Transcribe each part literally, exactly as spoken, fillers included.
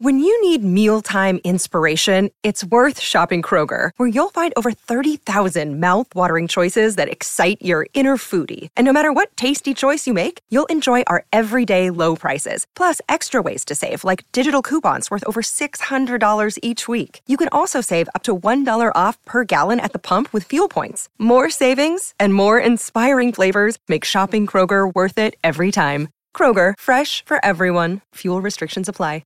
When you need mealtime inspiration, it's worth shopping Kroger, where you'll find over thirty thousand mouth-watering choices that excite your inner foodie. And no matter what tasty choice you make, you'll enjoy our everyday low prices, plus extra ways to save, like digital coupons worth over six hundred dollars each week. You can also save up to one dollar off per gallon at the pump with fuel points. More savings and more inspiring flavors make shopping Kroger worth it every time. Kroger, fresh for everyone. Fuel restrictions apply.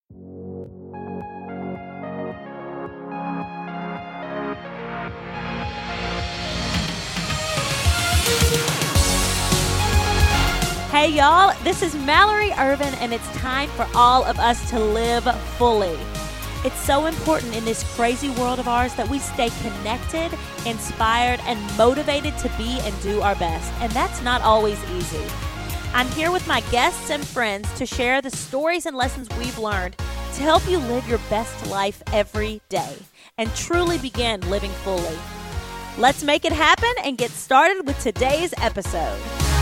Hey y'all, this is Mallory Irvin, and it's time for all of us to live fully. It's so important in this crazy world of ours that we stay connected, inspired, and motivated to be and do our best, and that's not always easy. I'm here with my guests and friends to share the stories and lessons we've learned to help you live your best life every day and truly begin living fully. Let's make it happen and get started with today's episode.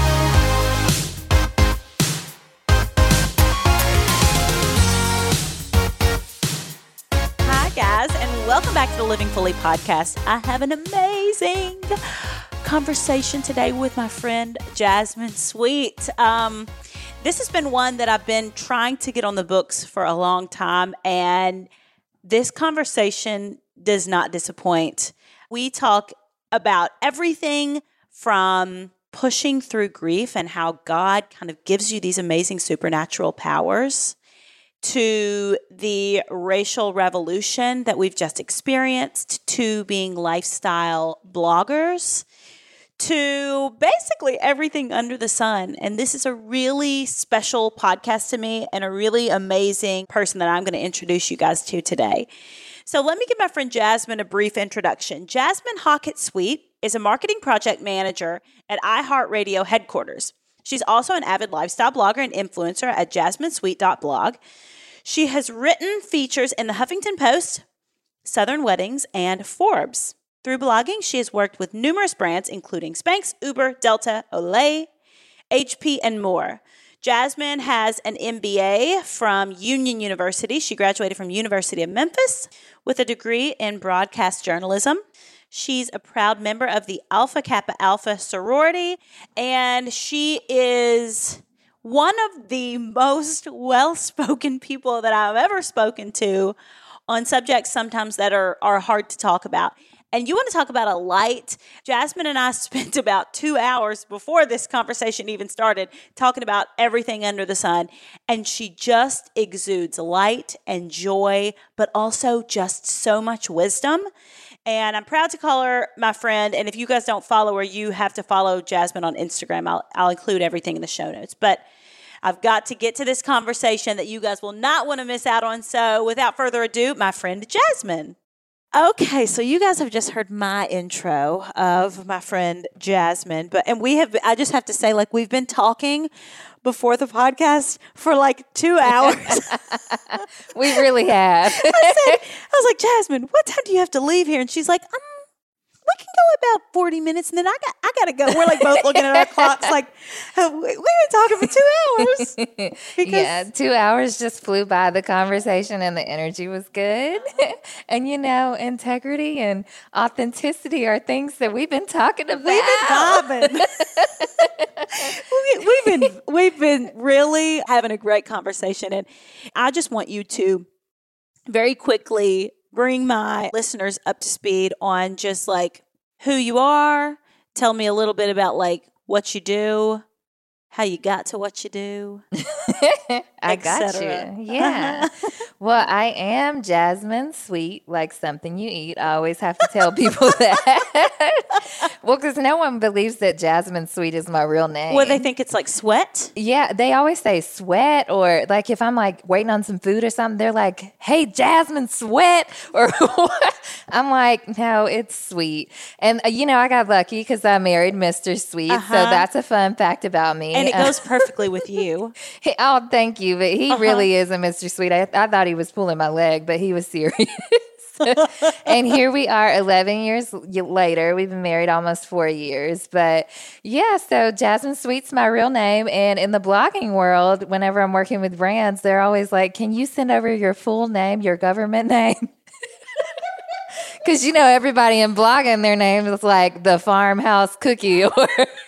Hi guys, and welcome back to the Living Fully podcast. I have an amazing conversation today with my friend Jasmine Sweet. Um, this has been one that I've been trying to get on the books for a long time, and this conversation does not disappoint. We talk about everything from pushing through grief and how God kind of gives you these amazing supernatural powers, to the racial revolution that we've just experienced, to being lifestyle bloggers, to basically everything under the sun. And this is a really special podcast to me and a really amazing person that I'm going to introduce you guys to today. So let me give my friend Jasmine a brief introduction. Jasmine Hockett Sweet is a marketing project manager at iHeartRadio headquarters. She's also an avid lifestyle blogger and influencer at jasmine sweet dot blog. She has written features in the Huffington Post, Southern Weddings, and Forbes. Through blogging, she has worked with numerous brands, including Spanx, Uber, Delta, Olay, H P, and more. Jasmine has an M B A from Union University. She graduated from University of Memphis with a degree in broadcast journalism. She's a proud member of the Alpha Kappa Alpha sorority, and she is one of the most well-spoken people that I've ever spoken to on subjects sometimes that are, are hard to talk about. And you want to talk about a light? Jasmine and I spent about two hours before this conversation even started talking about everything under the sun. And she just exudes light and joy, but also just so much wisdom. And I'm proud to call her my friend. And if you guys don't follow her, you have to follow Jasmine on Instagram. I'll, I'll include everything in the show notes. But I've got to get to this conversation that you guys will not want to miss out on. So without further ado, my friend Jasmine. Okay, so you guys have just heard my intro of my friend Jasmine, but and we have I just have to say, like, we've been talking before the podcast for like two hours. We really have. I said, I was like, Jasmine, what time do you have to leave here? And she's like, um, we can go about forty minutes, and then I got I gotta go. We're like both looking at our clocks, like we've been talking for two hours. Yeah, two hours just flew by. The conversation and the energy was good, and you know, integrity and authenticity are things that we've been talking about. We've been vibing. we, we've been we've been really having a great conversation, and I just want you to very quickly bring my listeners up to speed on just like who you are. Tell me a little bit about like what you do, how you got to what you do. I got you. Yeah. Well, I am Jasmine Sweet, like something you eat. I always have to tell people that. Well, because no one believes that Jasmine Sweet is my real name. Well, they think it's like sweat. Yeah, they always say sweat, or like if I'm like waiting on some food or something, they're like, hey, Jasmine Sweat, or I'm like, no, it's Sweet. And, uh, you know, I got lucky because I married Mister Sweet, uh-huh. So that's a fun fact about me. And it goes perfectly with you. He, oh, thank you. But he uh-huh. really is a Mister Sweet. I, I thought he was pulling my leg, but he was serious. And here we are eleven years later. We've been married almost four years. But yeah, so Jasmine Sweet's my real name. And in the blogging world, whenever I'm working with brands, they're always like, can you send over your full name, your government name? Because, you know, everybody in blogging, their name is like the farmhouse cookie or...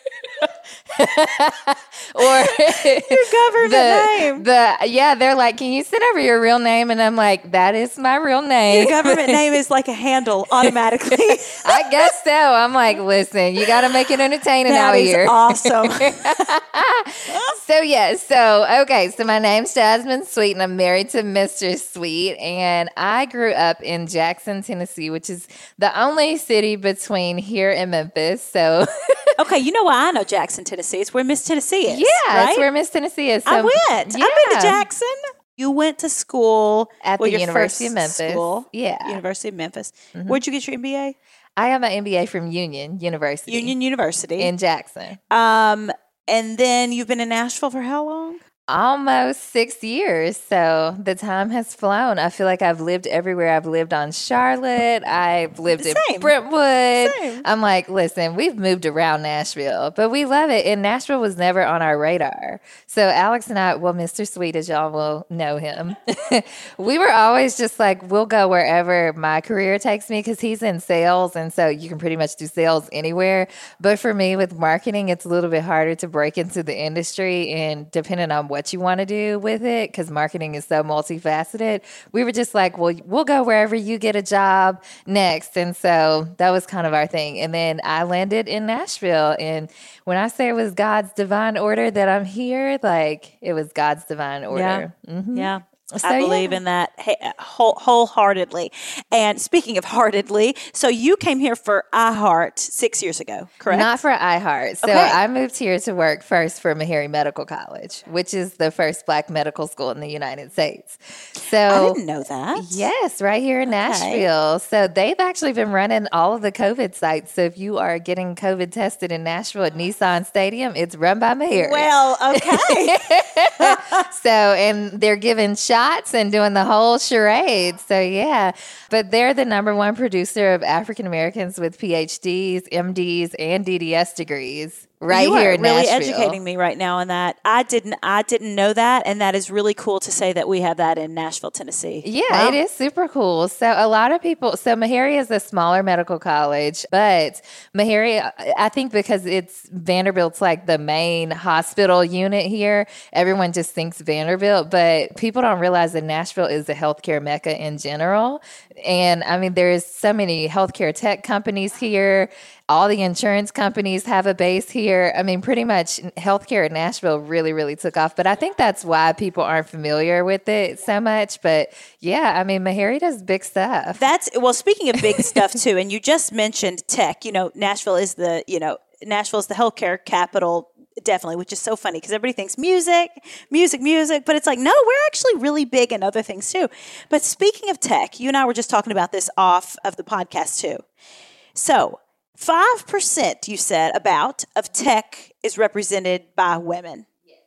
or your government the, name. The yeah, they're like, can you send over your real name? And I'm like, that is my real name. Your government name is like a handle automatically. I guess so. I'm like, listen, you got to make it entertaining that out is here. Awesome. So yeah, so okay, so my name's Jasmine Sweet, and I'm married to Mister Sweet, and I grew up in Jackson, Tennessee, which is the only city between here and Memphis. So okay, you know why I know Jackson, Tennessee? It's where Miss Tennessee is. Yeah, right? It's where Miss Tennessee is. So, I went. Yeah. I've been to Jackson. You went to school at well, the your University first of Memphis. School, yeah, University of Memphis. Mm-hmm. Where'd you get your M B A? I got my M B A from Union University. Union University in Jackson. Um, and then you've been in Nashville for how long? Almost six years. So the time has flown. I feel like I've lived everywhere. I've lived on Charlotte. I've lived Same. in Brentwood. Same. I'm like, listen, we've moved around Nashville, but we love it. And Nashville was never on our radar. So Alex and I, well, Mister Sweet, as y'all will know him, we were always just like, we'll go wherever my career takes me because he's in sales. And so you can pretty much do sales anywhere. But for me with marketing, it's a little bit harder to break into the industry, and depending on what you want to do with it, because marketing is so multifaceted, we were just like, well, we'll go wherever you get a job next. And so that was kind of our thing. And then I landed in Nashville. And when I say it was God's divine order that I'm here, like it was God's divine order. Yeah. Mm-hmm. Yeah. So, I believe yeah. in that whole, wholeheartedly. And speaking of heartedly, so you came here for iHeart six years ago, correct? Not for iHeart. So Okay. I moved here to work first for Meharry Medical College, which is the first Black medical school in the United States. So I didn't know that. Yes, right here in Okay. Nashville. So they've actually been running all of the COVID sites. So if you are getting COVID tested in Nashville at Nissan Stadium, it's run by Meharry. Well, okay. So, and they're giving shots and doing the whole charade. So, yeah. But they're the number one producer of African Americans with P H Ds, M Ds, and D D S degrees right you here are in really Nashville. educating me right now on that. I didn't I didn't know that, and that is really cool to say that we have that in Nashville, Tennessee. Yeah, Wow. it is super cool. So a lot of people, so Meharry is a smaller medical college, but Meharry, I think because it's Vanderbilt's like the main hospital unit here, everyone just thinks Vanderbilt, but people don't realize that Nashville is a healthcare mecca in general. And I mean, there's so many healthcare tech companies here. All the insurance companies have a base here. I mean, pretty much healthcare in Nashville really, really took off. But I think that's why people aren't familiar with it so much. But yeah, I mean, Meharry does big stuff. That's well, speaking of big stuff too, and you just mentioned tech, you know, Nashville is the, you know, Nashville is the healthcare capital. Definitely, which is so funny because everybody thinks music, music, music, but it's like, no, we're actually really big in other things too. But speaking of tech, you and I were just talking about this off of the podcast too. So five percent, you said, about of tech is represented by women.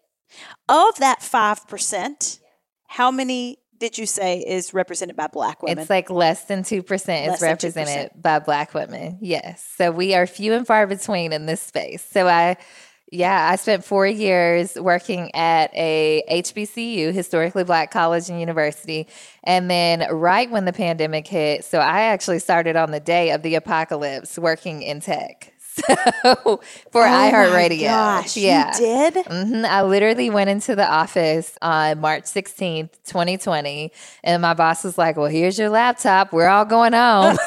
Of that five percent, how many did you say is represented by Black women? It's like less than two percent Less is than represented two percent. by Black women. Yes. So we are few and far between in this space. So I, yeah, I spent four years working at a H B C U, historically Black college and university. And then right when the pandemic hit, so I actually started on the day of the apocalypse working in tech. So for iHeartRadio. Gosh, yeah. you did? hmm I literally went into the office on March sixteenth, twenty twenty, and my boss was like, well, here's your laptop. We're all going home.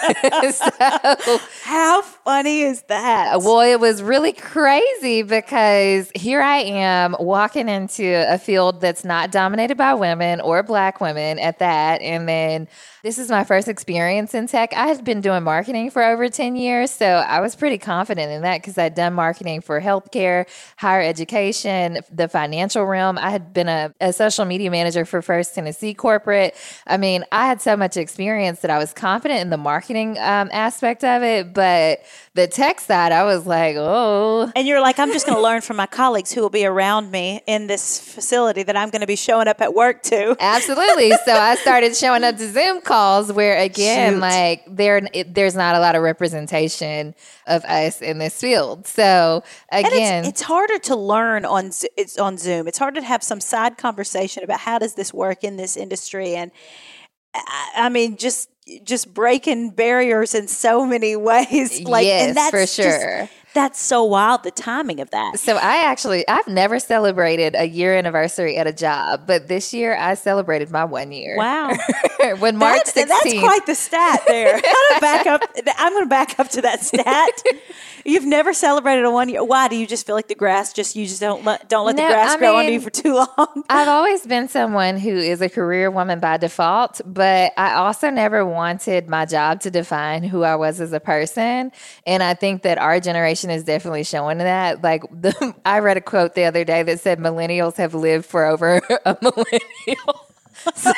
So, How funny is that? well, it was really crazy because here I am walking into a field that's not dominated by women or Black women at that. And then this is my first experience in tech. I had been doing marketing for over ten years, so I was pretty confident in that because I'd done marketing for healthcare, higher education, the financial realm. I had been a, a social media manager for First Tennessee Corporate. I mean, I had so much experience that I was confident in the marketing um, aspect of it, but the tech side, I was like, oh. And you're like, I'm just going to learn from my colleagues who will be around me in this facility that I'm going to be showing up at work to. Absolutely. So I started showing up to Zoom calls where, again, Shoot. like there, it, there's not a lot of representation of us in this field. So again, and it's, it's harder to learn on it's on Zoom. It's harder to have some side conversation about how does this work in this industry, and I, I mean, just just breaking barriers in so many ways. Like, yes, and that's for sure. Just, that's so wild, the timing of that. So I actually, I've never celebrated a year anniversary at a job, but this year I celebrated my one year. Wow. When March That, sixteenth. That's quite the stat there. I'm going to back up. I'm going to back up to that stat. You've never celebrated a one year. Why? Do you just feel like the grass just, you just don't let, don't let No, the grass I grow mean, under you for too long? I've always been someone who is a career woman by default, but I also never wanted my job to define who I was as a person. And I think that our generation is definitely showing that. Like, the, I read a quote the other day that said millennials have lived for over a millennial. So,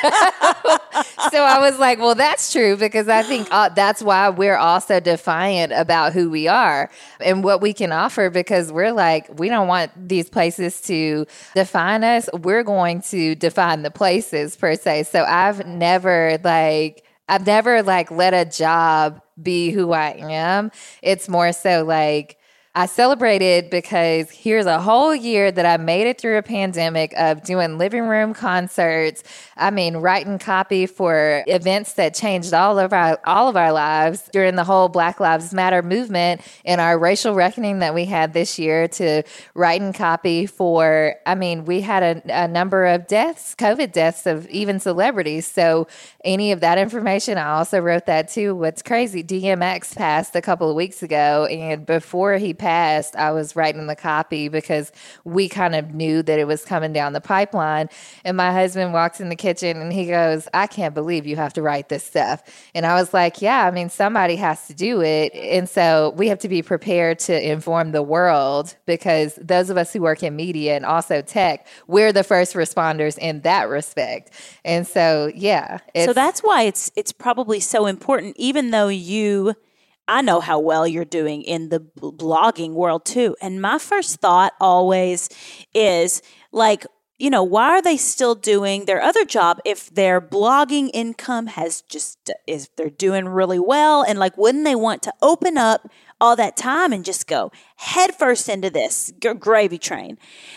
so I was like, well, that's true, because I think uh, that's why we're also defiant about who we are and what we can offer, because we're like, we don't want these places to define us. We're going to define the places per se. So I've never like, I've never like let a job be who I am. It's more so like, I celebrated because here's a whole year that I made it through a pandemic of doing living room concerts. I mean, writing copy for events that changed all of our all of our lives during the whole Black Lives Matter movement and our racial reckoning that we had this year, to writing copy for, I mean, we had a, a number of deaths, COVID deaths of even celebrities. So any of that information, I also wrote that too. What's crazy, D M X passed a couple of weeks ago, and before he passed, I was writing the copy because we kind of knew that it was coming down the pipeline. And my husband walks in the kitchen and he goes, I can't believe you have to write this stuff. And I was like, yeah, I mean, somebody has to do it. And so we have to be prepared to inform the world, because those of us who work in media and also tech, we're the first responders in that respect. And so, yeah. So that's why it's it's probably so important, even though you... I know how well you're doing in the blogging world too. And my first thought always is like, you know, why are they still doing their other job if their blogging income has just, is they're doing really well? And like, wouldn't they want to open up all that time and just go headfirst into this g- gravy train?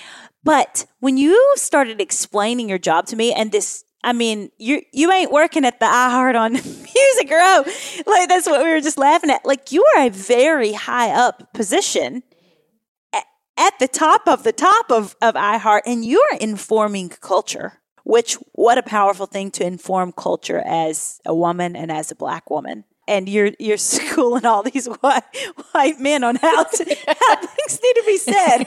But when you started explaining your job to me, and this, I mean, you you ain't working at the iHeart on Music Row. Like, that's what we were just laughing at. Like, you are a very high up position at, at the top of the top of, of iHeart, and you are informing culture, which, what a powerful thing to inform culture as a woman and as a Black woman. And you're you're schooling all these white, white men on how, to, how things need to be said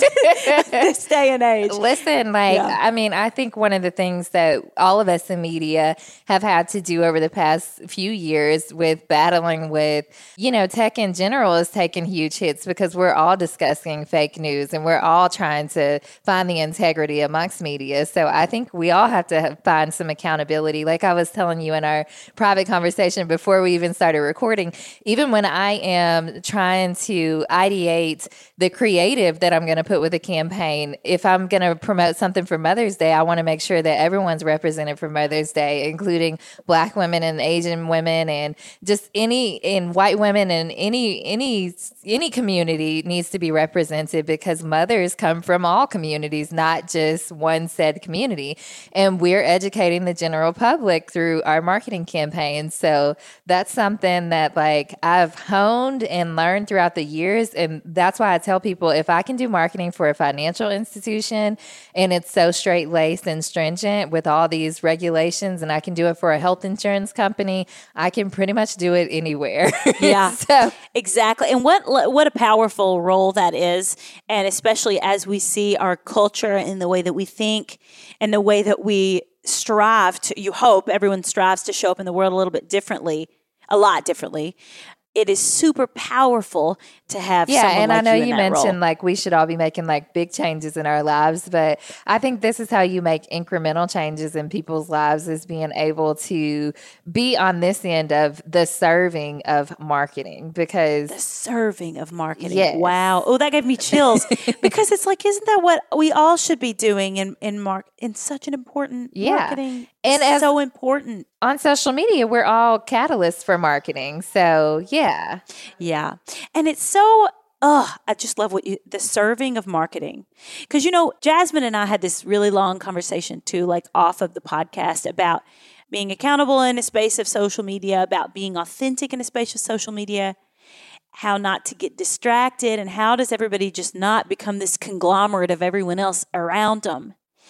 this day and age. Listen, like, Yeah. I mean, I think one of the things that all of us in media have had to do over the past few years with battling with, you know, tech in general is taking huge hits, because we're all discussing fake news and we're all trying to find the integrity amongst media. So I think we all have to have, find some accountability. Like I was telling you in our private conversation before we even started recording, even when I am trying to ideate the creative that I'm going to put with a campaign, if I'm going to promote something for Mother's Day, I want to make sure that everyone's represented for Mother's Day, including Black women and Asian women and just any, and white women, and any, any, any community needs to be represented, because mothers come from all communities, not just one said community. And we're educating the general public through our marketing campaigns. So that's something that like I've honed and learned throughout the years. And that's why I tell people, if I can do marketing for a financial institution and it's so straight laced and stringent with all these regulations, and I can do it for a health insurance company, I can pretty much do it anywhere. Yeah, so, exactly. And what what a powerful role that is. And especially as we see our culture in the way that we think and the way that we strive to, you hope everyone strives to show up in the world a little bit differently, a lot differently. it is super powerful to have yeah, someone and like I know you, in you that mentioned role. like we should all be making like big changes in our lives, but I think this is how you make incremental changes in people's lives, is being able to be on this end of the serving of marketing. Because The serving of marketing. Yes. Wow. Oh, that gave me chills because it's like, isn't that what we all should be doing in in mark in such an important Yeah. marketing? And is as- so important. on social media, we're all catalysts for marketing. So yeah. Yeah. And it's so, oh, I just love what you, the serving of marketing. Because, you know, Jasmine and I had this really long conversation too, like off of the podcast, about being accountable in a space of social media, about being authentic in a space of social media, how not to get distracted, and how does everybody just not become this conglomerate of everyone else around them.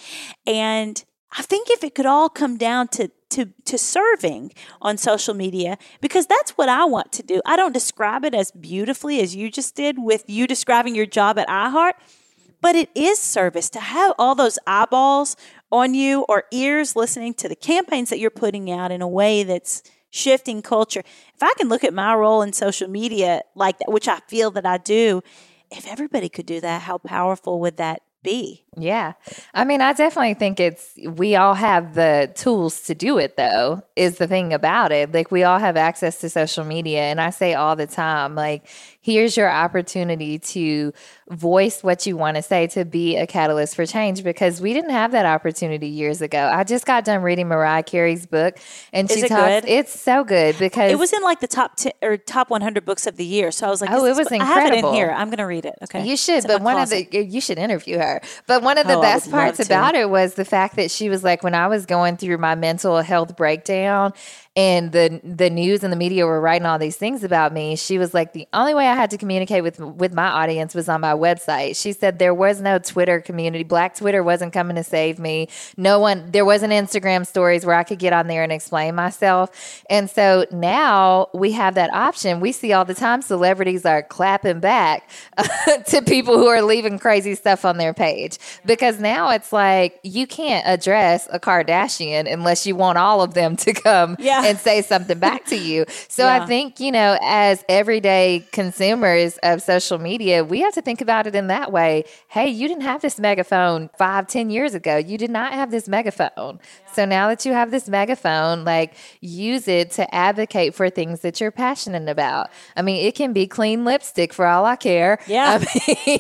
And I think if it could all come down to to to serving on social media, because that's what I want to do. I don't describe it as beautifully as you just did with you describing your job at iHeart, but it is service to have all those eyeballs on you or ears listening to the campaigns that you're putting out in a way that's shifting culture. If I can look at my role in social media like that, which I feel that I do, if everybody could do that, how powerful would that be? Yeah. I mean, I definitely think it's, we all have the tools to do it, though, is the thing about it. Like, we all have access to social media. And I say all the time, like, here's your opportunity to voice what you want to say, to be a catalyst for change, because we didn't have that opportunity years ago. I just got done reading Mariah Carey's book, and Is she it talks, good? it's so good because It was in like the top ten or top one hundred books of the year. So I was like, Oh, this it is- was I have it in incredible. here. I'm going to read it. Okay. You should, It's in but my one closet. of the, you should interview her. But one of the Oh, I best would love parts to. about it was the fact that she was like, when I was going through my mental health breakdown and the the news and the media were writing all these things about me, she was like, the only way I had to communicate with with my audience was on my website. She said there was no Twitter community. Black Twitter wasn't coming to save me. No one, there wasn't Instagram stories where I could get on there and explain myself. And so now we have that option. We see all the time celebrities are clapping back to people who are leaving crazy stuff on their page, because now it's like you can't address a Kardashian unless you want all of them to come Yeah. and say something back to you. So Yeah. I think, you know, as everyday consumers of social media, we have to think about it in that way. Hey, you didn't have this megaphone five, ten years ago. You did not have this megaphone. So now that you have this megaphone, like, use it to advocate for things that you're passionate about. I mean, it can be clean lipstick for all I care. Yeah. I mean,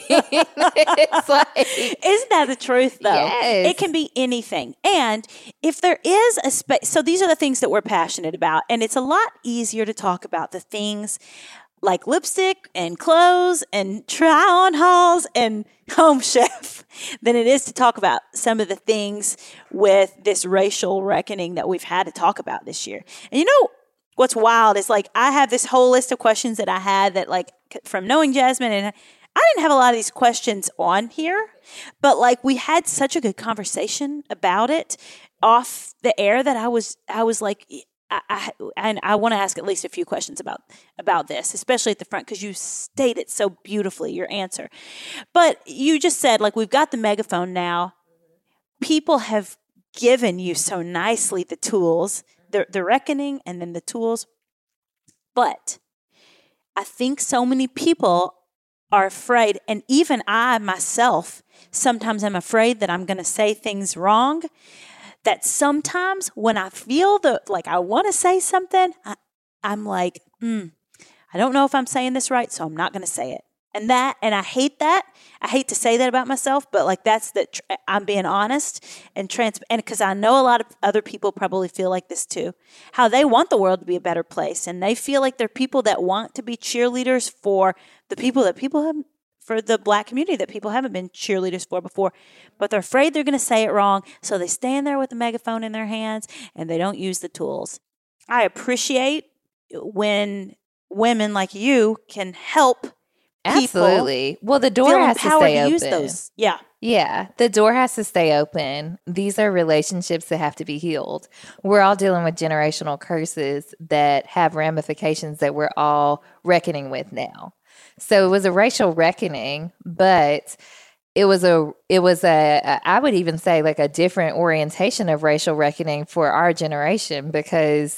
it's like, Isn't that the truth, though? Yes. It can be anything. And if there is a space, so these are the things that we're passionate about. And it's a lot easier to talk about the things like lipstick and clothes and try on hauls and Home Chef than it is to talk about some of the things with this racial reckoning that we've had to talk about this year. And you know, what's wild is, like, I have this whole list of questions that I had that, like, from knowing Jasmine, and I didn't have a lot of these questions on here, but, like, we had such a good conversation about it off the air that I was, I was like, I, I and I want to ask at least a few questions about about this, especially at the front, because you stated so beautifully your answer. But you just said, like, we've got the megaphone now. People have given you so nicely the tools, the the reckoning, and then the tools. But I think so many people are afraid, and even I myself, sometimes I'm afraid that I'm going to say things wrong. That sometimes when I feel the, like, I want to say something, I, I'm like, mm, I don't know if I'm saying this right, so I'm not going to say it. And that, and I hate that. I hate to say that about myself, but, like, that's that tr- I'm being honest and trans, and because I know a lot of other people probably feel like this too, how they want the world to be a better place, and they feel like they're people that want to be cheerleaders for the people that people have, for the Black community that people haven't been cheerleaders for before, but they're afraid they're going to say it wrong, so they stand there with a megaphone in their hands and they don't use the tools. I appreciate when women like you can help people absolutely. Well, the door feel has to empowered stay to open. use those. Yeah. Yeah, the door has to stay open. These are relationships that have to be healed. We're all dealing with generational curses that have ramifications that we're all reckoning with now. So it was a racial reckoning, but it was a it was a, a I would even say like a different orientation of racial reckoning for our generation, because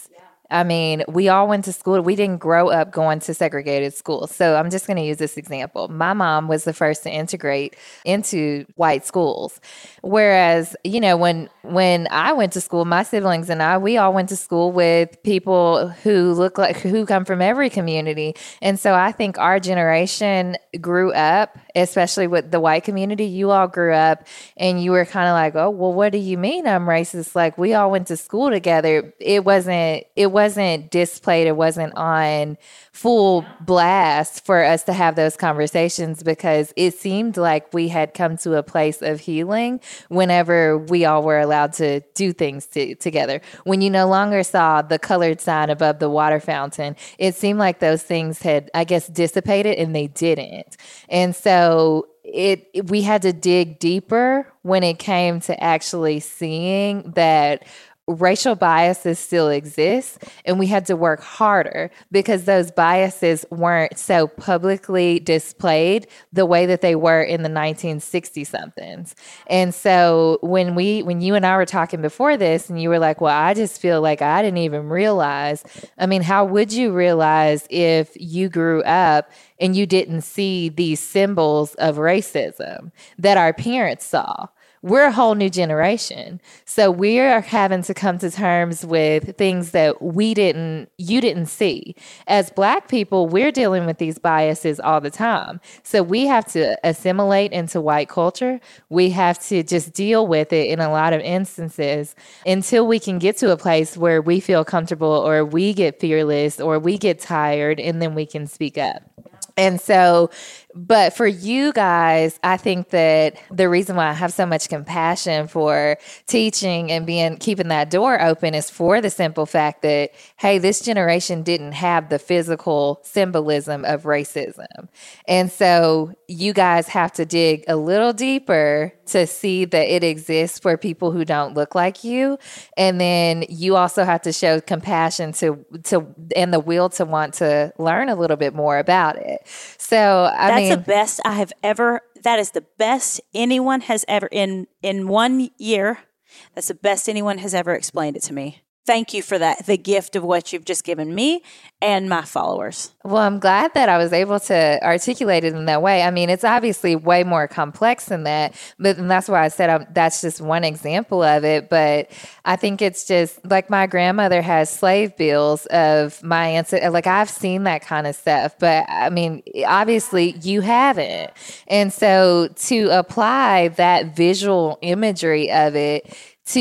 I mean, we all went to school. We didn't grow up going to segregated schools. So I'm just going to use this example. My mom was the first to integrate into white schools. Whereas, you know, when when I went to school, my siblings and I, we all went to school with people who look like, who come from every community. And so I think our generation grew up, especially with the white community. You all grew up and you were kind of like, oh, well, what do you mean I'm racist? Like, we all went to school together. It wasn't, it wasn't displayed. It wasn't on full blast for us to have those conversations because it seemed like we had come to a place of healing whenever we all were allowed to do things to, together. When you no longer saw the colored sign above the water fountain, it seemed like those things had, I guess, dissipated, and they didn't. And so it, it we had to dig deeper when it came to actually seeing that racial biases still exist, and we had to work harder because those biases weren't so publicly displayed the way that they were in the nineteen sixty somethings. And so when we, when you and I were talking before this, and you were like, well, I just feel like I didn't even realize. I mean, how would you realize if you grew up and you didn't see these symbols of racism that our parents saw? We're a whole new generation. So we're having to come to terms with things that we didn't, you didn't see. As Black people, we're dealing with these biases all the time. So we have to assimilate into white culture. We have to just deal with it in a lot of instances until we can get to a place where we feel comfortable, or we get fearless, or we get tired, and then we can speak up. And so, but for you guys, I think that the reason why I have so much compassion for teaching and being, keeping that door open is for the simple fact that, hey, this generation didn't have the physical symbolism of racism. And so you guys have to dig a little deeper to see that it exists for people who don't look like you. And then you also have to show compassion to, to, and the will to want to learn a little bit more about it. So, I That's mean, the best I have ever, that is the best anyone has ever, in, in one year, that's the best anyone has ever explained it to me. Thank you for that, the gift of what you've just given me and my followers. Well, I'm glad that I was able to articulate it in that way. I mean, it's obviously way more complex than that, but and that's why I said I'm, that's just one example of it. But I think it's just like my grandmother has slave bills of my ancestors. Like, I've seen that kind of stuff, but I mean, obviously you haven't. And so to apply that visual imagery of it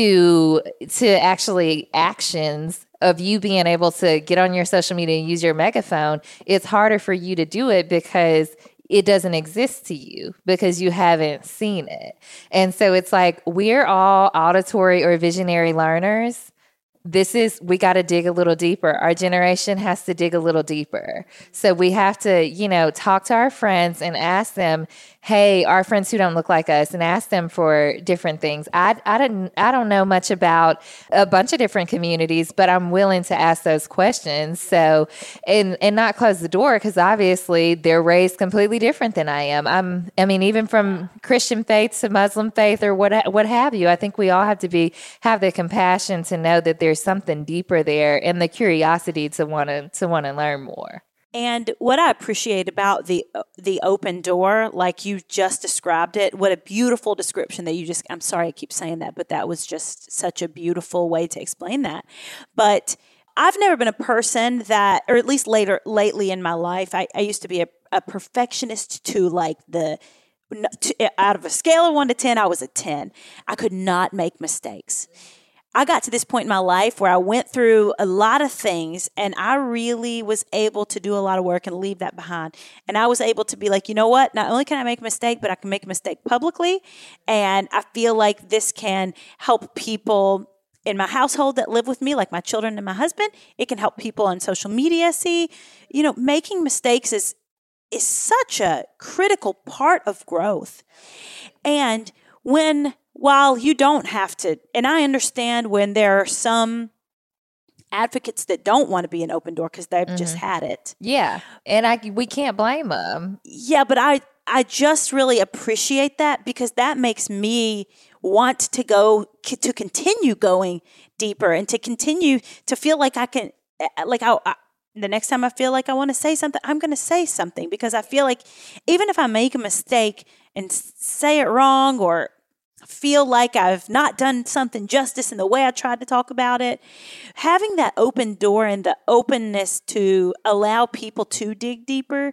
to to actually actions of you being able to get on your social media and use your megaphone, it's harder for you to do it because it doesn't exist to you because you haven't seen it. And so it's like, we're all auditory or visionary learners. This is, we got to dig a little deeper. Our generation has to dig a little deeper. So we have to, you know, talk to our friends and ask them, hey, our friends who don't look like us, and ask them for different things. I, I, didn't, I don't know much about a bunch of different communities, but I'm willing to ask those questions. So, and, and not close the door, because obviously they're raised completely different than I am. I'm, I mean, even from Christian faith to Muslim faith or what, what have you, I think we all have to be, have the compassion to know that there's something deeper there, and the curiosity to want to, to want to learn more. And what I appreciate about the the open door, like you just described it, what a beautiful description that you just, I'm sorry I keep saying that, but that was just such a beautiful way to explain that. But I've never been a person that, or at least later, lately in my life, I, I used to be a, a perfectionist to like the, to, out of a scale of one to ten, I was a ten. I could not make mistakes. I got to this point in my life where I went through a lot of things, and I really was able to do a lot of work and leave that behind. And I was able to be like, you know what? Not only can I make a mistake, but I can make a mistake publicly. And I feel like this can help people in my household that live with me, like my children and my husband. It can help people on social media see, you know, making mistakes is is such a critical part of growth. And when While you don't have to, and I understand when there are some advocates that don't want to be an open door because they've mm-hmm. just had it. Yeah, and I we can't blame them. Yeah, but I, I just really appreciate that, because that makes me want to go, to continue going deeper, and to continue to feel like I can, like I, I the next time I feel like I want to say something, I'm going to say something, because I feel like even if I make a mistake and say it wrong, or feel like I've not done something justice in the way I tried to talk about it, having that open door and the openness to allow people to dig deeper,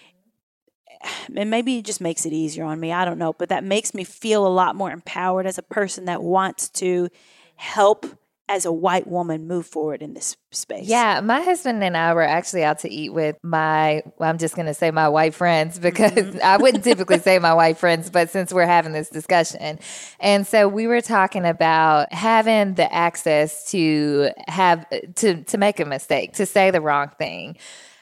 and maybe it just makes it easier on me. I don't know, but that makes me feel a lot more empowered as a person that wants to help as a white woman move forward in this space. Yeah, my husband and I were actually out to eat with my, well, I'm just going to say my white friends, because mm-hmm. I wouldn't typically say my white friends, but since we're having this discussion. And so we were talking about having the access to have, to, to make a mistake, to say the wrong thing.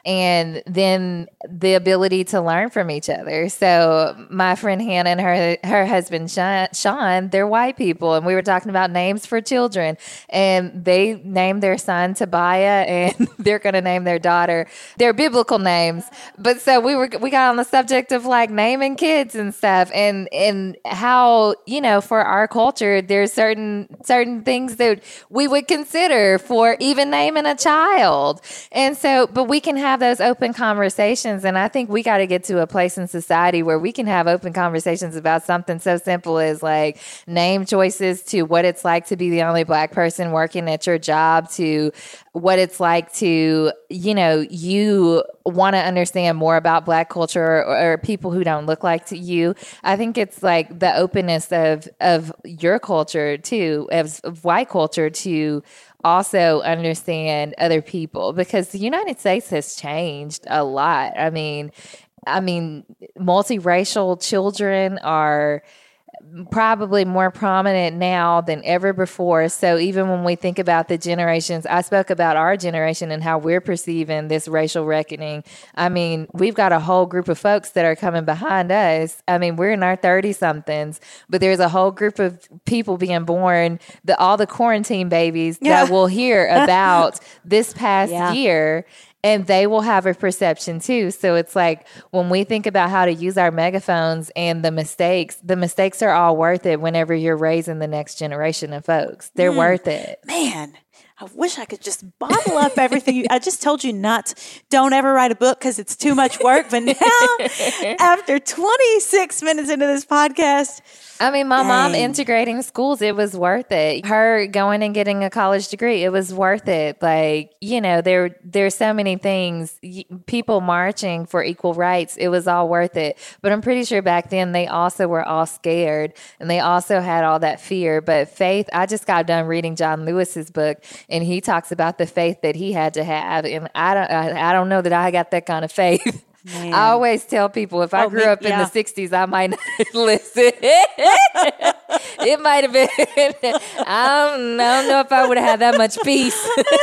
And then the ability to learn from each other. So my friend Hannah and her her husband Sean, they're white people, and we were talking about names for children. And they named their son Tobiah, and they're going to name their daughter. They're biblical names, but so we were we got on the subject of like naming kids and stuff, and and how, you know, for our culture, there's certain certain things that we would consider for even naming a child, and so but we can have those open conversations. And I think we got to get to a place in society where we can have open conversations about something so simple as like name choices, to what it's like to be the only Black person working at your job, to what it's like to, you know, you want to understand more about Black culture, or, or people who don't look like to you. I think it's like the openness of, of your culture too, of, of white culture, to also understand other people, because the United States has changed a lot. I mean, I mean, multiracial children are probably more prominent now than ever before. So even when we think about the generations, I spoke about our generation and how we're perceiving this racial reckoning. I mean, we've got a whole group of folks that are coming behind us. I mean, we're in our thirty-somethings, but there's a whole group of people being born, the, all the quarantine babies yeah. that we'll hear about this past yeah. year. And they will have a perception too. So it's like when we think about how to use our megaphones and the mistakes, the mistakes are all worth it whenever you're raising the next generation of folks. They're mm, worth it. Man, I wish I could just bottle up everything. You, I just told you not, don't ever write a book because it's too much work. But now, after twenty-six minutes into this podcast, I mean, my Dang. mom integrating schools, it was worth it. Her going and getting a college degree, it was worth it. Like, you know, there there's so many things. People marching for equal rights, it was all worth it. But I'm pretty sure back then they also were all scared, and they also had all that fear. But faith, I just got done reading John Lewis's book, and he talks about the faith that he had to have. And I don't, I, I don't know that I got that kind of faith. Man. I always tell people if I oh, grew me, up in yeah. the sixties, I might not listen. It might have been, I don't, I don't know if I would have had that much peace.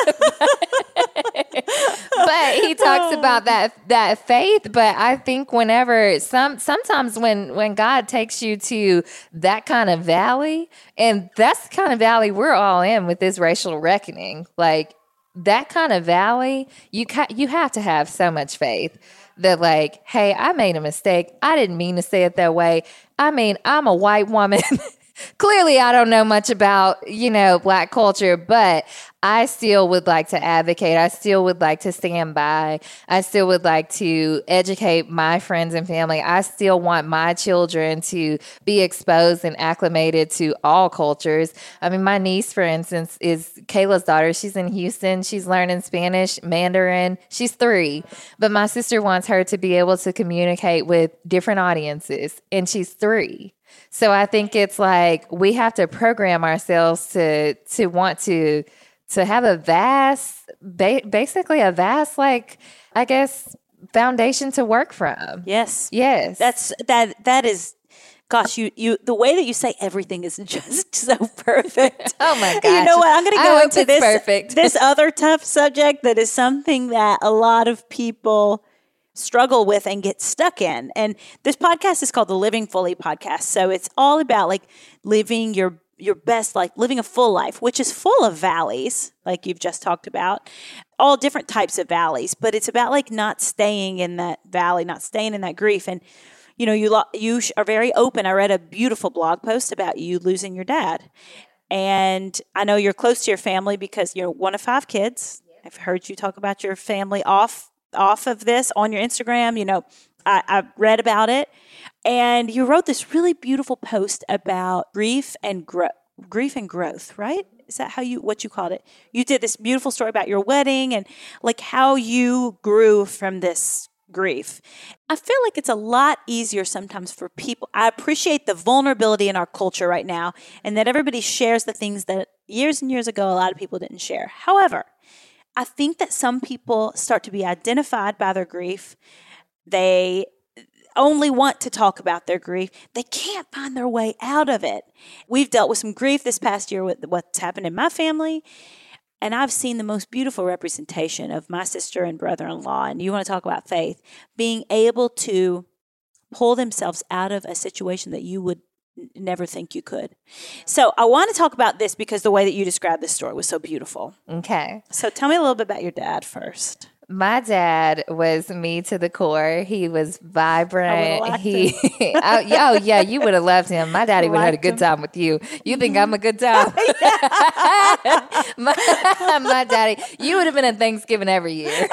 But he talks about that that faith. But I think whenever, some sometimes when, when God takes you to that kind of valley, and that's the kind of valley we're all in with this racial reckoning, like that kind of valley, you ca- you have to have so much faith. That like, hey, I made a mistake. I didn't mean to say it that way. I mean, I'm a white woman. Clearly, I don't know much about, you know, Black culture, but I still would like to advocate. I still would like to stand by. I still would like to educate my friends and family. I still want my children to be exposed and acclimated to all cultures. I mean, my niece, for instance, is Kayla's daughter. She's in Houston. She's learning Spanish, Mandarin. She's three. But my sister wants her to be able to communicate with different audiences, and she's three. So I think it's like we have to program ourselves to to want to to have a vast, ba- basically a vast, like, I guess, foundation to work from. Yes. Yes. That's that that is gosh, you you the way that you say everything is just so perfect. Oh my gosh. You know what? I'm going to go into this perfect. this other tough subject that is something that a lot of people struggle with and get stuck in. And this podcast is called the Living Fully Podcast. So it's all about like living your your best life, living a full life, which is full of valleys, like you've just talked about, all different types of valleys. But it's about like not staying in that valley, not staying in that grief. And you know, you lo- you are very open. I read a beautiful blog post about you losing your dad. And I know you're close to your family because you're one of five kids. I've heard you talk about your family off off of this on your Instagram. You know, I, I read about it. And you wrote this really beautiful post about grief and growth. Grief and growth, right? Is that how you, what you called it? You did this beautiful story about your wedding and like how you grew from this grief. I feel like it's a lot easier sometimes for people. I appreciate the vulnerability in our culture right now and that everybody shares the things that years and years ago, a lot of people didn't share. However, I think that some people start to be identified by their grief. They only want to talk about their grief. They can't find their way out of it. We've dealt with some grief this past year with what's happened in my family, and I've seen the most beautiful representation of my sister and brother-in-law, and you want to talk about faith, being able to pull themselves out of a situation that you would n- never think you could. So I want to talk about this because the way that you described this story was so beautiful. Okay. So tell me a little bit about your dad first. My dad was me to the core. He was vibrant. He, oh, yeah, oh yeah, you would have loved him. My daddy would have had a good time with you. You think I'm a good time? my, my daddy, you would have been at Thanksgiving every year.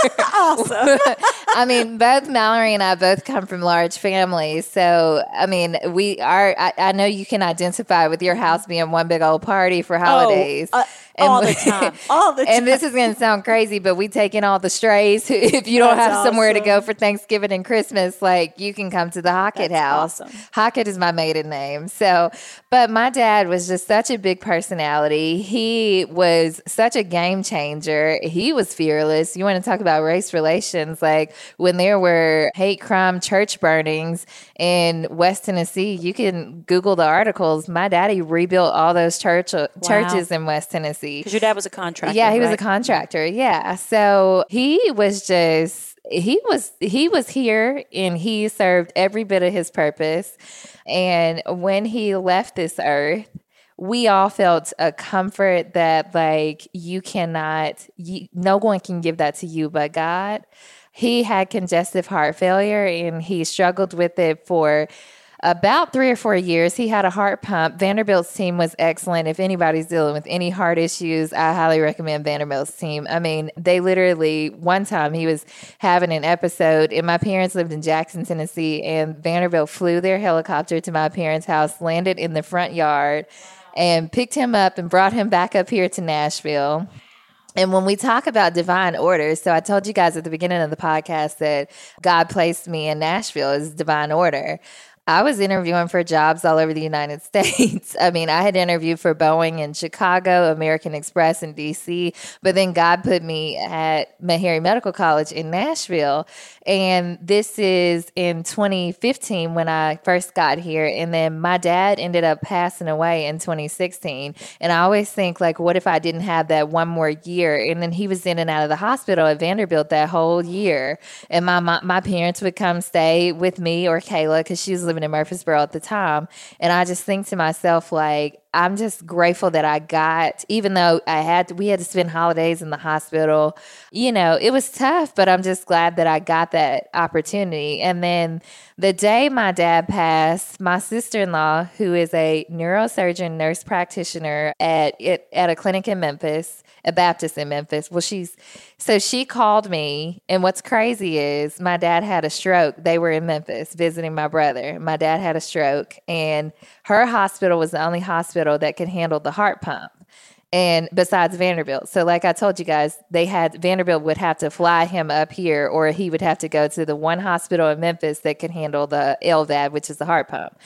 Awesome. I mean, both Mallory and I both come from large families. So, I mean, we are, I, I know you can identify with your house being one big old party for holidays. Oh, uh, and all we, the time. All the time. And this is going to sound crazy, but we take in all the strays. If you don't That's have somewhere to awesome. go for Thanksgiving and Christmas, like you can come to the Hockett That's house. awesome. Hockett is my maiden name. So, but my dad was just such a big personality. He was such a game changer. He was fearless. You want to talk about race relations? Like when there were hate crime church burnings in West Tennessee, you can Google the articles. My daddy rebuilt all those church churches in West Tennessee. Because your dad was a contractor. Yeah, he was right? a contractor. Yeah. So he was just, he was, he was here and he served every bit of his purpose. And when he left this earth, we all felt a comfort that like you cannot, you, no one can give that to you but God. He had congestive heart failure and he struggled with it for about three or four years. He had a heart pump. Vanderbilt's team was excellent. If anybody's dealing with any heart issues, I highly recommend Vanderbilt's team. I mean, they literally, one time he was having an episode, and my parents lived in Jackson, Tennessee, and Vanderbilt flew their helicopter to my parents' house, landed in the front yard, and picked him up and brought him back up here to Nashville. And when we talk about divine orders, so I told you guys at the beginning of the podcast that God placed me in Nashville as divine order. I was interviewing for jobs all over the United States. I mean, I had interviewed for Boeing in Chicago, American Express in D C, but then God put me at Meharry Medical College in Nashville. And this is in twenty fifteen when I first got here. And then my dad ended up passing away in twenty sixteen. And I always think, like, what if I didn't have that one more year? And then he was in and out of the hospital at Vanderbilt that whole year. And my my, my parents would come stay with me or Kayla because she was living in Murfreesboro at the time. And I just think to myself, like, I'm just grateful that I got, even though I had to, we had to spend holidays in the hospital, you know, it was tough, but I'm just glad that I got that opportunity. And then the day my dad passed, my sister-in-law, who is a neurosurgeon, nurse practitioner at at a clinic in Memphis, a Baptist in Memphis. Well, she's, so she called me, and what's crazy is my dad had a stroke. They were in Memphis visiting my brother. My dad had a stroke, and her hospital was the only hospital that could handle the heart pump. And besides Vanderbilt. So like I told you guys, they had, Vanderbilt would have to fly him up here, or he would have to go to the one hospital in Memphis that could handle the L V A D, which is the heart pump.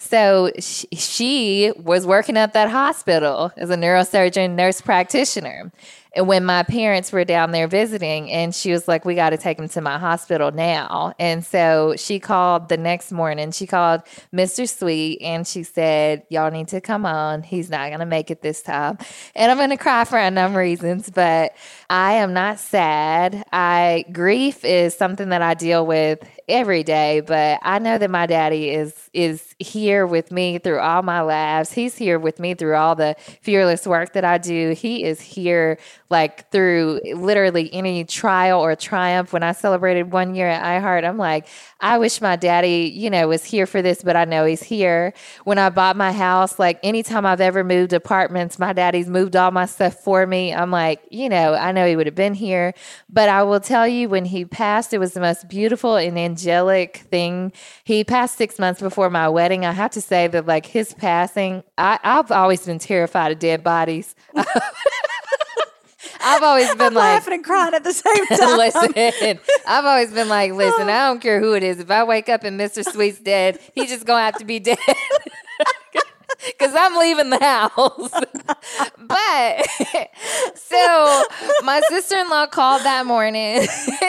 So she, she was working at that hospital as a neurosurgeon, nurse practitioner. And when my parents were down there visiting, and she was like, we got to take him to my hospital now. And so she called the next morning. She called Mister Sweet, and she said, y'all need to come on. He's not going to make it this time. And I'm going to cry for a number of reasons, but I am not sad. I grief is something that I deal with every day, but I know that my daddy is is here here with me through all my laughs. He's here with me through all the fearless work that I do. He is here like through literally any trial or triumph. When I celebrated one year at iHeart, I'm like, I wish my daddy, you know, was here for this, but I know he's here. When I bought my house, like anytime I've ever moved apartments, my daddy's moved all my stuff for me. I'm like, you know, I know he would have been here. But I will tell you, when he passed, it was the most beautiful and angelic thing. He passed six months before my wedding. I have to say that like his passing, I, I've always been terrified of dead bodies. I've always been I'm like laughing and crying at the same time. Listen, I've always been like, listen, I don't care who it is. If I wake up and Mister Sweet's dead, he's just gonna have to be dead. Because I'm leaving the house. But so my sister-in-law called that morning,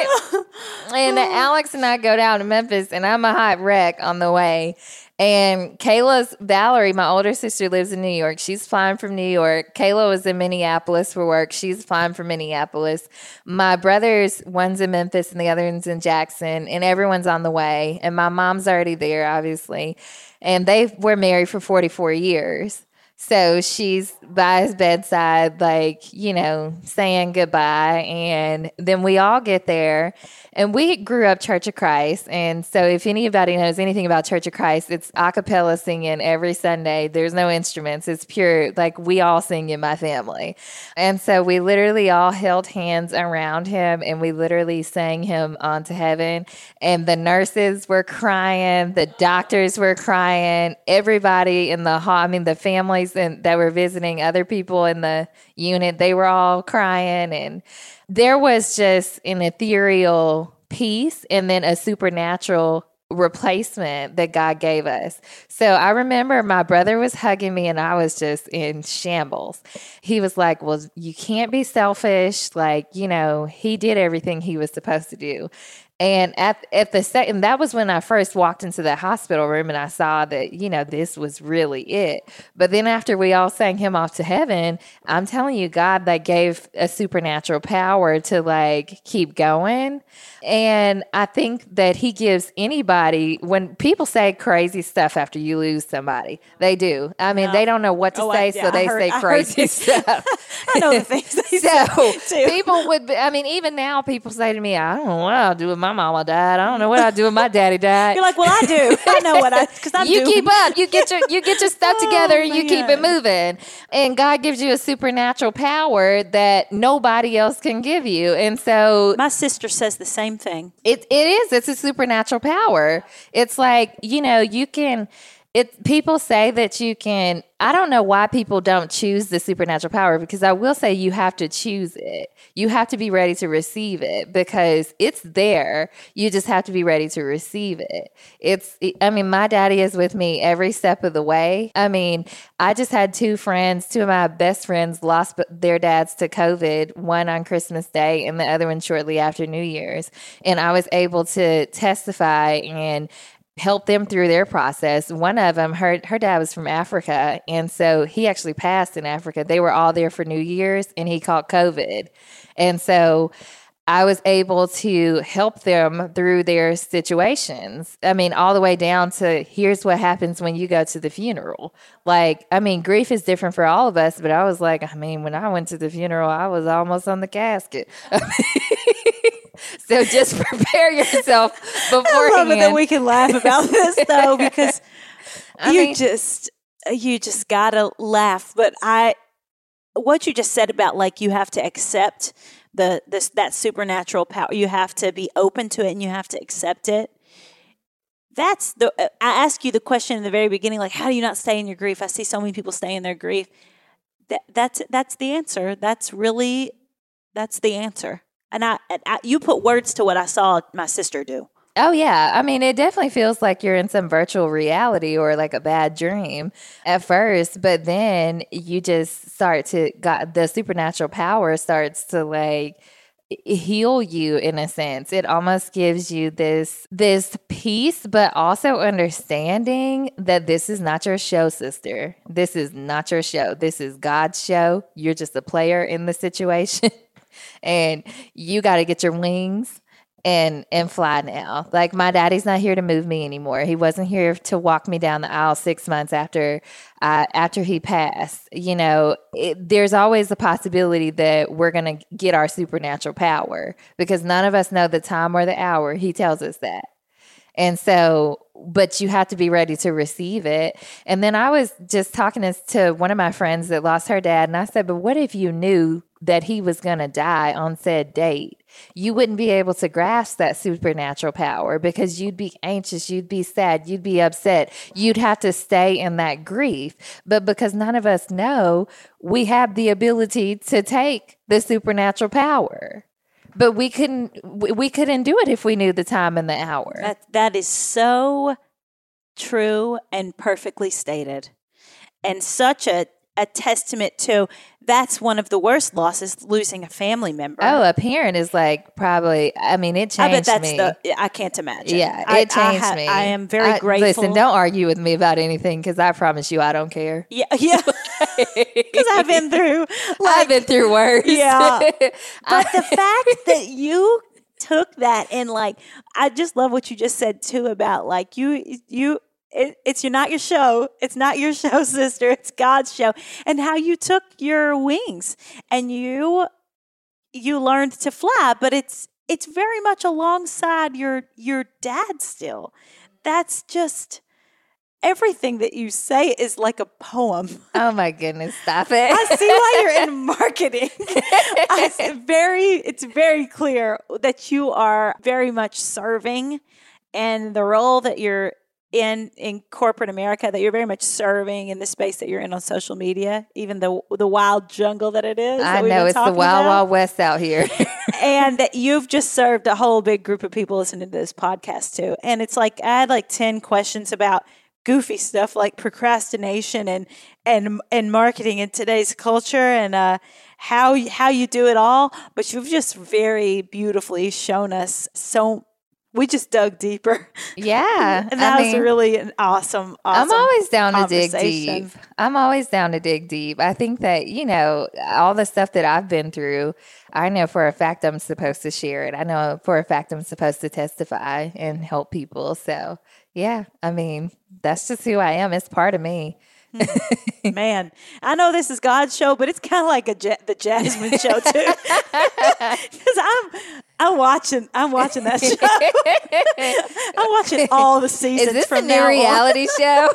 and Alex and I go down to Memphis, and I'm a hot wreck on the way. And Kayla's, Valerie, my older sister, lives in New York. She's flying from New York. Kayla was in Minneapolis for work. She's flying from Minneapolis. My brothers, one's in Memphis and the other one's in Jackson, and everyone's on the way. And my mom's already there, obviously. And they were married for forty-four years. So she's by his bedside, like, you know, saying goodbye. And then we all get there. And we grew up Church of Christ. And so if anybody knows anything about Church of Christ, it's a cappella singing every Sunday. There's no instruments. It's pure, like we all sing in my family. And so we literally all held hands around him, and we literally sang him on to heaven. And the nurses were crying. The doctors were crying. Everybody in the hall, I mean, the families and that were visiting, other people in the unit, they were all crying. And there was just an ethereal peace and then a supernatural replacement that God gave us. So I remember my brother was hugging me and I was just in shambles. He was like, well, you can't be selfish. Like, you know, he did everything he was supposed to do. And at at the second, that was when I first walked into the hospital room and I saw that, you know, this was really it. But then after we all sang him off to heaven, I'm telling you, God, like gave a supernatural power to like keep going. And I think that he gives anybody, when people say crazy stuff after you lose somebody, they do. I mean, no. They don't know what to oh, say, I, yeah, so they heard, say I crazy stuff. I know the things they so say too. People would, be, I mean, even now people say to me, I don't know what I'll do with my mama died. I don't know what I'll do with my daddy died. You're like, well, I do. I know what I, because I'm You doing. keep up. You get your, you get your stuff oh, together and you man. keep it moving. And God gives you a supernatural power that nobody else can give you. And so my sister says the same thing. It It is. It's a supernatural power. It's like, you know, you can, it. people say that you can, I don't know why people don't choose the supernatural power, because I will say you have to choose it. You have to be ready to receive it because it's there. You just have to be ready to receive it. It's, I mean, my daddy is with me every step of the way. I mean, I just had two friends, two of my best friends lost their dads to COVID, one on Christmas Day and the other one shortly after New Year's. And I was able to testify and help them through their process. One of them, her her dad was from Africa, and so he actually passed in Africa. They were all there for New Year's, and he caught COVID. And so I was able to help them through their situations. I mean, all the way down to here's what happens when you go to the funeral. Like, I mean, grief is different for all of us, but I was like, I mean, when I went to the funeral, I was almost on the casket. So just prepare yourself beforehand. I love it that we can laugh about this though, because I you mean, just you just gotta laugh. But I, what you just said about like you have to accept the this that supernatural power. You have to be open to it and you have to accept it. That's the. I asked you the question in the very beginning, like, how do you not stay in your grief? I see so many people stay in their grief. That that's that's the answer. That's really that's the answer. And I, I, you put words to what I saw my sister do. Oh, yeah. I mean, it definitely feels like you're in some virtual reality or like a bad dream at first. But then you just start to, got the supernatural power starts to like heal you in a sense. It almost gives you this, this peace, but also understanding that this is not your show, sister. This is not your show. This is God's show. You're just a player in the situation. And you got to get your wings and and fly now. Like, my daddy's not here to move me anymore. He wasn't here to walk me down the aisle six months after uh, after he passed. You know, it, there's always the possibility that we're going to get our supernatural power, because none of us know the time or the hour. He tells us that. And so, but you have to be ready to receive it. And then I was just talking to, to one of my friends that lost her dad, and I said, but what if you knew that he was going to die on said date? You wouldn't be able to grasp that supernatural power, because you'd be anxious, you'd be sad, you'd be upset. You'd have to stay in that grief. But because none of us know, we have the ability to take the supernatural power. But we couldn't we couldn't do it if we knew the time and the hour. That that is so true and perfectly stated. And such a, a testament to, that's one of the worst losses, losing a family member. Oh, a parent is like probably, I mean, it changed me. I bet that's me. the, I can't imagine. Yeah, I, it changed I ha- me. I am very I, grateful. Listen, don't argue with me about anything, because I promise you I don't care. Yeah, yeah. Because I've been through. Like, I've been through worse. Yeah. But the fact that you took that, and like, I just love what you just said too about like you, you, It, it's you're not your show. It's not your show, sister. It's God's show. And how you took your wings and you you learned to fly, but it's it's very much alongside your your dad still. That's just, everything that you say is like a poem. Oh my goodness, stop it. I see why you're in marketing. I, it's very it's very clear that you are very much serving, and the role that you're in in corporate America, that you're very much serving in the space that you're in on social media, even the the wild jungle that it is. I know, it's the wild, about. wild west out here. And that you've just served a whole big group of people listening to this podcast too. And it's like, I had like ten questions about goofy stuff like procrastination and and and marketing in today's culture, and uh, how how you do it all. But you've just very beautifully shown us so. We just dug deeper. Yeah. And that I was mean, really an awesome, awesome I'm always down to dig conversation. deep. I'm always down to dig deep. I think that, you know, all the stuff that I've been through, I know for a fact I'm supposed to share it. I know for a fact I'm supposed to testify and help people. So, yeah, I mean, that's just who I am. It's part of me. Man, I know this is God's show, but it's kind of like a ja- the Jasmine show too. Because I'm, I'm watching, I'm watching that show. I'm watching all the seasons. Is this from a new now reality show?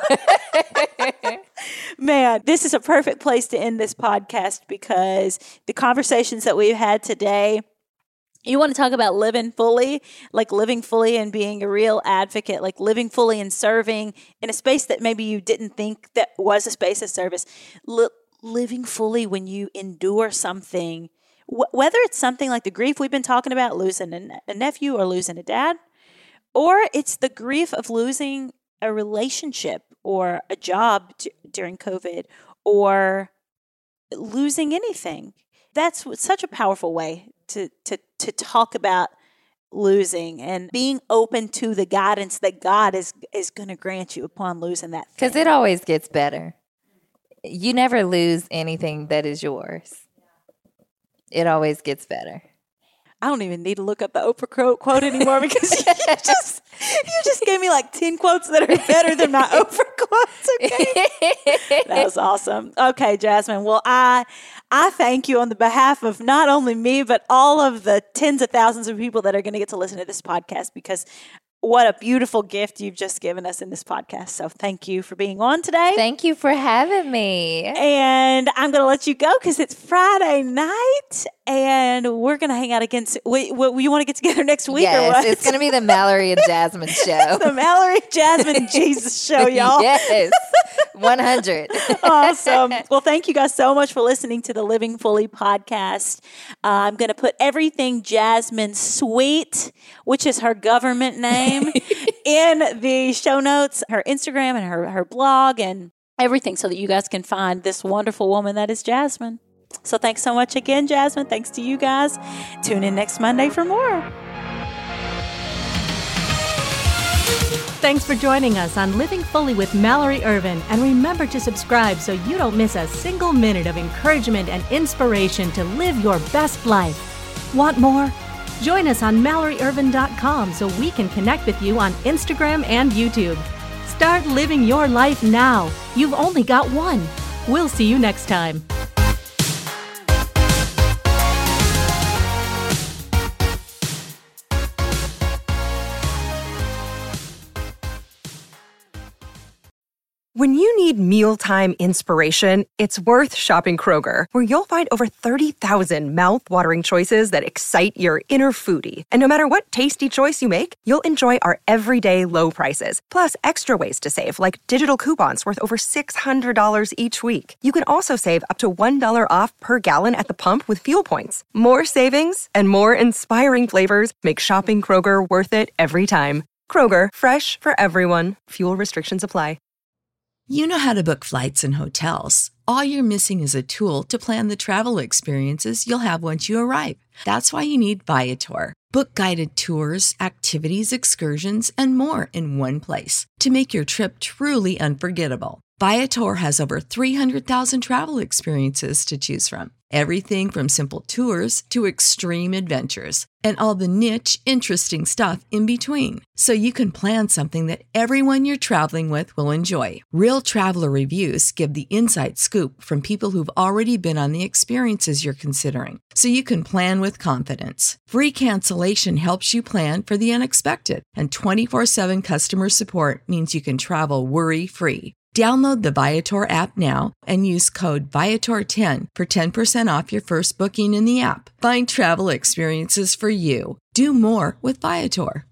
Man, this is a perfect place to end this podcast, because the conversations that we've had today. You want to talk about living fully, like living fully and being a real advocate, like living fully and serving in a space that maybe you didn't think that was a space of service. Li- living fully when you endure something, wh- whether it's something like the grief we've been talking about, losing a, a nephew or losing a dad, or it's the grief of losing a relationship or a job d- during COVID, or losing anything. That's such a powerful way to to to talk about losing and being open to the guidance that God is is going to grant you upon losing that thing. Because it always gets better. You never lose anything that is yours. It always gets better. I don't even need to look up the Oprah quote anymore, because you just you just gave me like ten quotes that are better than my Oprah quotes. Okay, that was awesome. Okay, Jasmine. Well, I I thank you on the behalf of not only me, but all of the tens of thousands of people that are going to get to listen to this podcast, because what a beautiful gift you've just given us in this podcast. So thank you for being on today. Thank you for having me. And I'm going to let you go because it's Friday night and we're going to hang out again. Wait, what, you want to get together next week yes, or what? It's going to be the Mallory and Jasmine show. It's the Mallory, Jasmine, and Jesus show, y'all. Yes, one hundred. Awesome. Well, thank you guys so much for listening to the Living Fully podcast. Uh, I'm going to put everything Jasmine Sweet, which is her government name, in the show notes, her Instagram and her, her blog and everything, so that you guys can find this wonderful woman that is Jasmine. So thanks so much again, Jasmine. Thanks to you guys. Tune in next Monday for more. Thanks for joining us on Living Fully with Mallory Ervin. And remember to subscribe so you don't miss a single minute of encouragement and inspiration to live your best life. Want more? Join us on Mallory Irvin dot com so we can connect with you on Instagram and YouTube. Start living your life now. You've only got one. We'll see you next time. When you need mealtime inspiration, it's worth shopping Kroger, where you'll find over thirty thousand mouth-watering choices that excite your inner foodie. And no matter what tasty choice you make, you'll enjoy our everyday low prices, plus extra ways to save, like digital coupons worth over six hundred dollars each week. You can also save up to one dollar off per gallon at the pump with fuel points. More savings and more inspiring flavors make shopping Kroger worth it every time. Kroger, fresh for everyone. Fuel restrictions apply. You know how to book flights and hotels. All you're missing is a tool to plan the travel experiences you'll have once you arrive. That's why you need Viator. Book guided tours, activities, excursions, and more in one place to make your trip truly unforgettable. Viator has over three hundred thousand travel experiences to choose from. Everything from simple tours to extreme adventures and all the niche, interesting stuff in between. So you can plan something that everyone you're traveling with will enjoy. Real traveler reviews give the inside scoop from people who've already been on the experiences you're considering. So you can plan with confidence. Free cancellation helps you plan for the unexpected. And twenty-four seven customer support means you can travel worry-free. Download the Viator app now and use code Viator ten for ten percent off your first booking in the app. Find travel experiences for you. Do more with Viator.